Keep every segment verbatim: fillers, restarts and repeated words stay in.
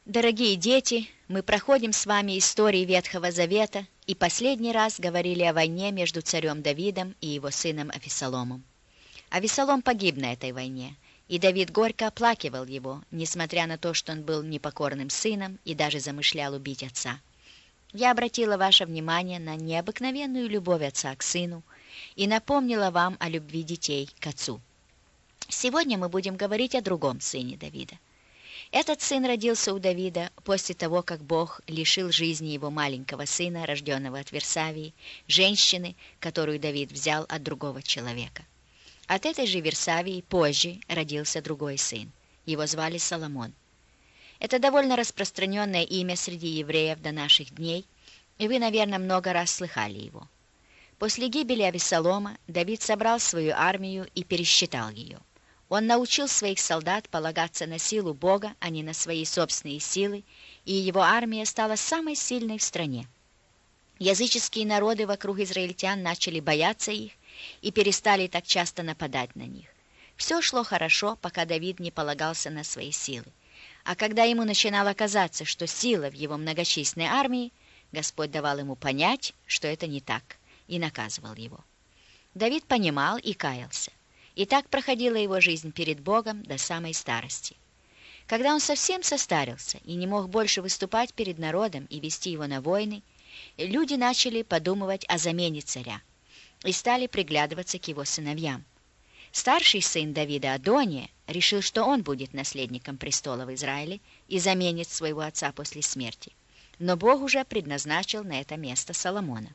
Дорогие дети, мы проходим с вами истории Ветхого Завета и последний раз говорили о войне между царем Давидом и его сыном Авессаломом. Авессалом погиб на этой войне, и Давид горько оплакивал его, несмотря на то, что он был непокорным сыном и даже замышлял убить отца. Я обратила ваше внимание на необыкновенную любовь отца к сыну и напомнила вам о любви детей к отцу. Сегодня мы будем говорить о другом сыне Давида. Этот сын родился у Давида после того, как Бог лишил жизни его маленького сына, рожденного от Версавии, женщины, которую Давид взял от другого человека. От этой же Версавии позже родился другой сын. Его звали Соломон. Это довольно распространенное имя среди евреев до наших дней, и вы, наверное, много раз слыхали его. После гибели Авессалома Давид собрал свою армию и пересчитал ее. Он научил своих солдат полагаться на силу Бога, а не на свои собственные силы, и его армия стала самой сильной в стране. Языческие народы вокруг израильтян начали бояться их и перестали так часто нападать на них. Все шло хорошо, пока Давид не полагался на свои силы. А когда ему начинало казаться, что сила в его многочисленной армии, Господь давал ему понять, что это не так, и наказывал его. Давид понимал и каялся. И так проходила его жизнь перед Богом до самой старости. Когда он совсем состарился и не мог больше выступать перед народом и вести его на войны, люди начали подумывать о замене царя и стали приглядываться к его сыновьям. Старший сын Давида Адония решил, что он будет наследником престола в Израиле и заменит своего отца после смерти. Но Бог уже предназначил на это место Соломона.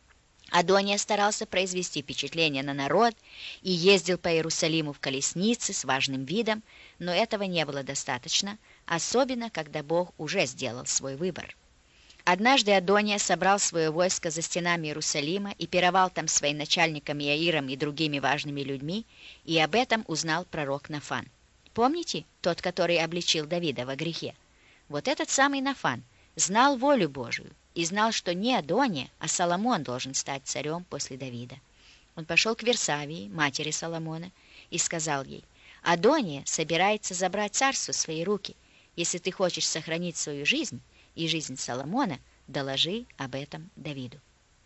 Адония старался произвести впечатление на народ и ездил по Иерусалиму в колеснице с важным видом, но этого не было достаточно, особенно когда Бог уже сделал свой выбор. Однажды Адония собрал свое войско за стенами Иерусалима и пировал там с военачальником Иаиром и другими важными людьми, и об этом узнал пророк Нафан. Помните, тот, который обличил Давида во грехе? Вот этот самый Нафан знал волю Божию и знал, что не Адония, а Соломон должен стать царем после Давида. Он пошел к Версавии, матери Соломона, и сказал ей: «Адония собирается забрать царство в свои руки. Если ты хочешь сохранить свою жизнь и жизнь Соломона, доложи об этом Давиду».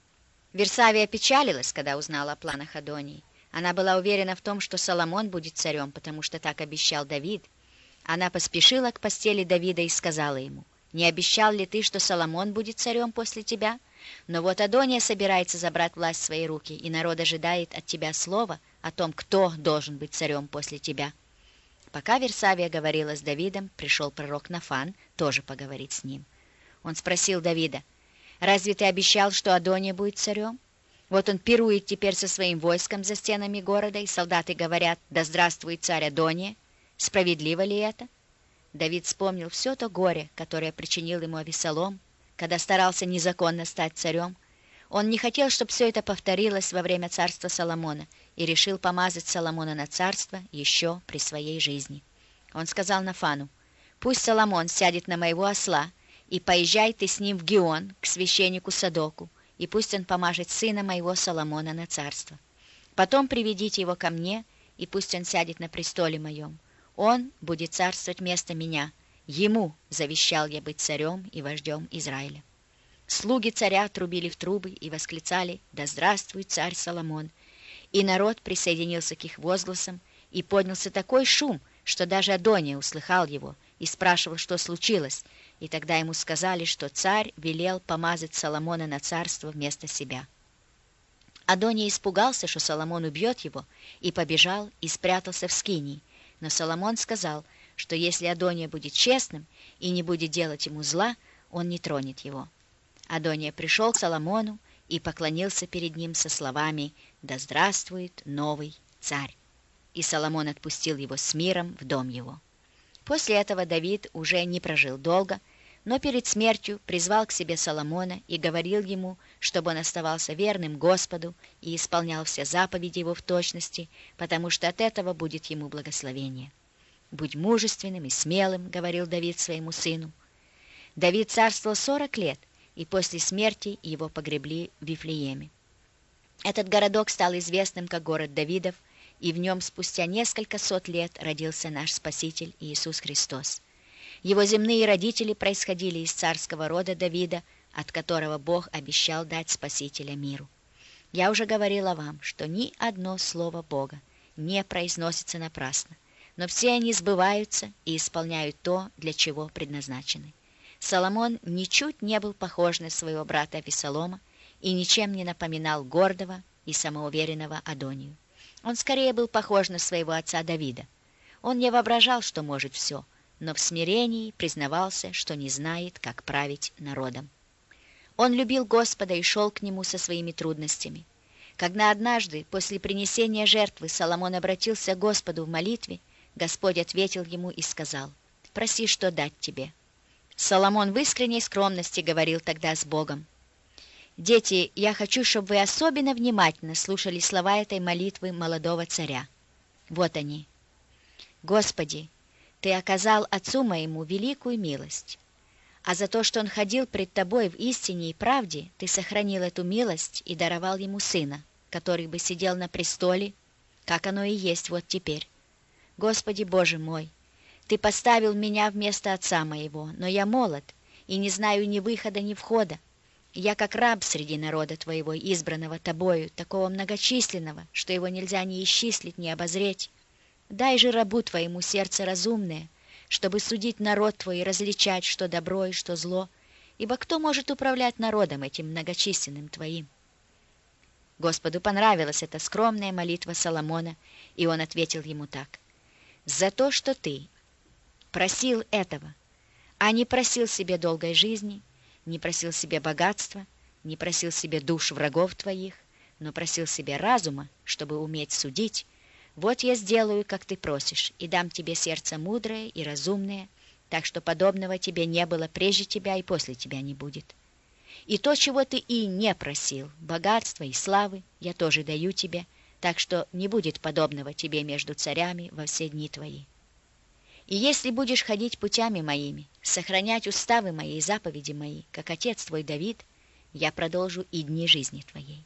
Версавия печалилась, когда узнала о планах Адонии. Она была уверена в том, что Соломон будет царем, потому что так обещал Давид. Она поспешила к постели Давида и сказала ему: «Не обещал ли ты, что Соломон будет царем после тебя? Но вот Адония собирается забрать власть в свои руки, и народ ожидает от тебя слова о том, кто должен быть царем после тебя». Пока Версавия говорила с Давидом, пришел пророк Нафан тоже поговорить с ним. Он спросил Давида: «Разве ты обещал, что Адония будет царем? Вот он пирует теперь со своим войском за стенами города, и солдаты говорят: да здравствует царь Адония. Справедливо ли это?» Давид вспомнил все то горе, которое причинил ему Авессалом, когда старался незаконно стать царем. Он не хотел, чтобы все это повторилось во время царства Соломона, и решил помазать Соломона на царство еще при своей жизни. Он сказал Нафану: «Пусть Соломон сядет на моего осла, и поезжай ты с ним в Гион к священнику Садоку, и пусть он помажет сына моего Соломона на царство. Потом приведите его ко мне, и пусть он сядет на престоле моем. Он будет царствовать вместо меня. Ему завещал я быть царем и вождем Израиля». Слуги царя трубили в трубы и восклицали: «Да здравствует царь Соломон!» И народ присоединился к их возгласам, и поднялся такой шум, что даже Адония услыхал его и спрашивал, что случилось, и тогда ему сказали, что царь велел помазать Соломона на царство вместо себя. Адония испугался, что Соломон убьет его, и побежал и спрятался в скинии. Но Соломон сказал, что если Адония будет честным и не будет делать ему зла, он не тронет его. Адония пришел к Соломону и поклонился перед ним со словами: «Да здравствует новый царь!» И Соломон отпустил его с миром в дом его. После этого Давид уже не прожил долго, но перед смертью призвал к себе Соломона и говорил ему, чтобы он оставался верным Господу и исполнял все заповеди его в точности, потому что от этого будет ему благословение. «Будь мужественным и смелым», — говорил Давид своему сыну. Давид царствовал сорок лет, и после смерти его погребли в Вифлееме. Этот городок стал известным как город Давидов, и в нем спустя несколько сот лет родился наш Спаситель Иисус Христос. Его земные родители происходили из царского рода Давида, от которого Бог обещал дать Спасителя миру. Я уже говорила вам, что ни одно слово Бога не произносится напрасно, но все они сбываются и исполняют то, для чего предназначены. Соломон ничуть не был похож на своего брата Авессалома и ничем не напоминал гордого и самоуверенного Адонию. Он скорее был похож на своего отца Давида. Он не воображал, что может все, но в смирении признавался, что не знает, как править народом. Он любил Господа и шел к Нему со своими трудностями. Когда однажды, после принесения жертвы, Соломон обратился к Господу в молитве, Господь ответил ему и сказал: «Проси, что дать тебе». Соломон в искренней скромности говорил тогда с Богом: «Дети, я хочу, чтобы вы особенно внимательно слушали слова этой молитвы молодого царя. Вот они. Господи, Ты оказал отцу моему великую милость, а за то, что он ходил пред Тобой в истине и правде, Ты сохранил эту милость и даровал ему сына, который бы сидел на престоле, как оно и есть вот теперь. Господи Боже мой, Ты поставил меня вместо отца моего, но я молод и не знаю ни выхода, ни входа. Я как раб среди народа Твоего, избранного Тобою, такого многочисленного, что его нельзя ни исчислить, ни обозреть. Дай же рабу Твоему сердце разумное, чтобы судить народ Твой и различать, что добро и что зло, ибо кто может управлять народом этим многочисленным Твоим?» Господу понравилась эта скромная молитва Соломона, и он ответил ему так: «За то, что ты просил этого, а не просил себе долгой жизни, не просил себе богатства, не просил себе душ врагов твоих, но просил себе разума, чтобы уметь судить, вот я сделаю, как ты просишь, и дам тебе сердце мудрое и разумное, так что подобного тебе не было прежде тебя и после тебя не будет. И то, чего ты и не просил, богатства и славы, я тоже даю тебе, так что не будет подобного тебе между царями во все дни твои. И если будешь ходить путями моими, сохранять уставы мои и заповеди мои, как отец твой Давид, я продолжу и дни жизни твоей».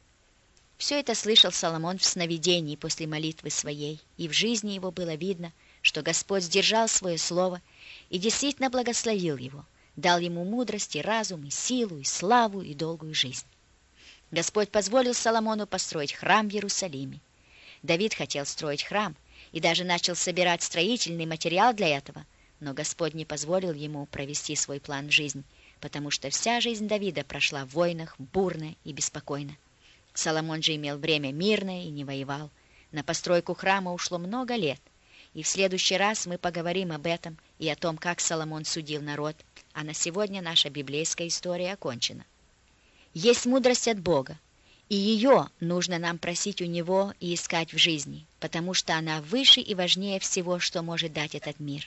Все это слышал Соломон в сновидении после молитвы своей, и в жизни его было видно, что Господь сдержал свое слово и действительно благословил его, дал ему мудрость и разум, и силу, и славу, и долгую жизнь. Господь позволил Соломону построить храм в Иерусалиме. Давид хотел строить храм и даже начал собирать строительный материал для этого, но Господь не позволил ему провести свой план в жизнь, потому что вся жизнь Давида прошла в войнах, бурно и беспокойно. Соломон же имел время мирное и не воевал. На постройку храма ушло много лет, и в следующий раз мы поговорим об этом и о том, как Соломон судил народ, а на сегодня наша библейская история окончена. Есть мудрость от Бога, и ее нужно нам просить у Него и искать в жизни, потому что она выше и важнее всего, что может дать этот мир.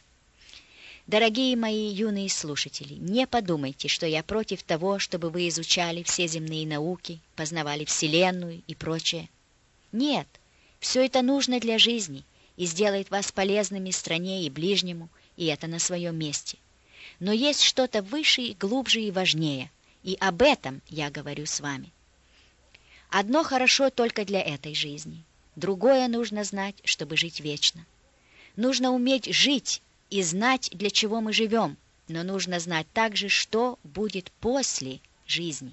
Дорогие мои юные слушатели, не подумайте, что я против того, чтобы вы изучали все земные науки, познавали Вселенную и прочее. Нет, все это нужно для жизни и сделает вас полезными стране и ближнему, и это на своем месте. Но есть что-то выше и глубже и важнее, и об этом я говорю с вами. Одно хорошо только для этой жизни, другое нужно знать, чтобы жить вечно. Нужно уметь жить и знать, для чего мы живем, но нужно знать также, что будет после жизни.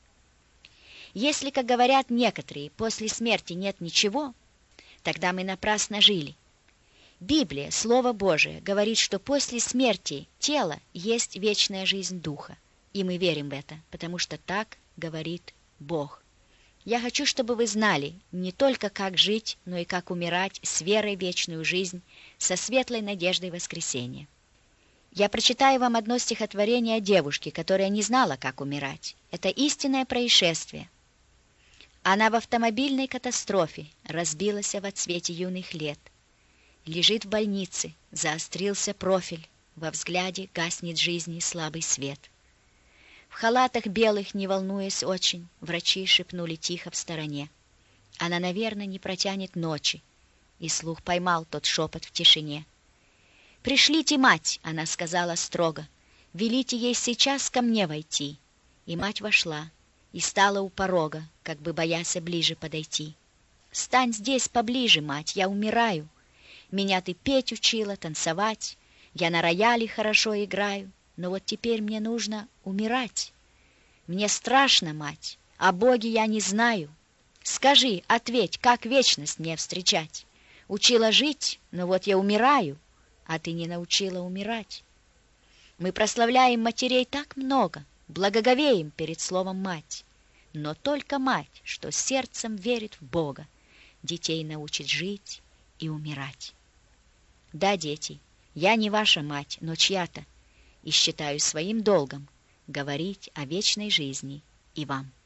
Если, как говорят некоторые, после смерти нет ничего, тогда мы напрасно жили. Библия, Слово Божие, говорит, что после смерти тела есть вечная жизнь духа, и мы верим в это, потому что так говорит Бог. Я хочу, чтобы вы знали не только, как жить, но и как умирать с верой в вечную жизнь, со светлой надеждой воскресения. Я прочитаю вам одно стихотворение о девушке, которая не знала, как умирать. Это истинное происшествие. Она в автомобильной катастрофе разбилась в отсвете юных лет. Лежит в больнице, заострился профиль, во взгляде гаснет жизни слабый свет. В халатах белых, не волнуясь очень, врачи шепнули тихо в стороне: она, наверное, не протянет ночи, и слух поймал тот шепот в тишине. «Пришлите мать», — она сказала строго, — «велите ей сейчас ко мне войти». И мать вошла и стала у порога, как бы боясь ближе подойти. «Стань здесь поближе, мать, я умираю. Меня ты петь учила, танцевать. Я на рояле хорошо играю, но вот теперь мне нужно умирать. Мне страшно, мать, о Боге я не знаю. Скажи, ответь, как вечность мне встречать? Учила жить, но вот я умираю, а ты не научила умирать. Мы прославляем матерей так много, благоговеем перед словом «мать». Но только мать, что сердцем верит в Бога, детей научит жить и умирать. Да, дети, я не ваша мать, но чья-то, и считаю своим долгом говорить о вечной жизни и вам.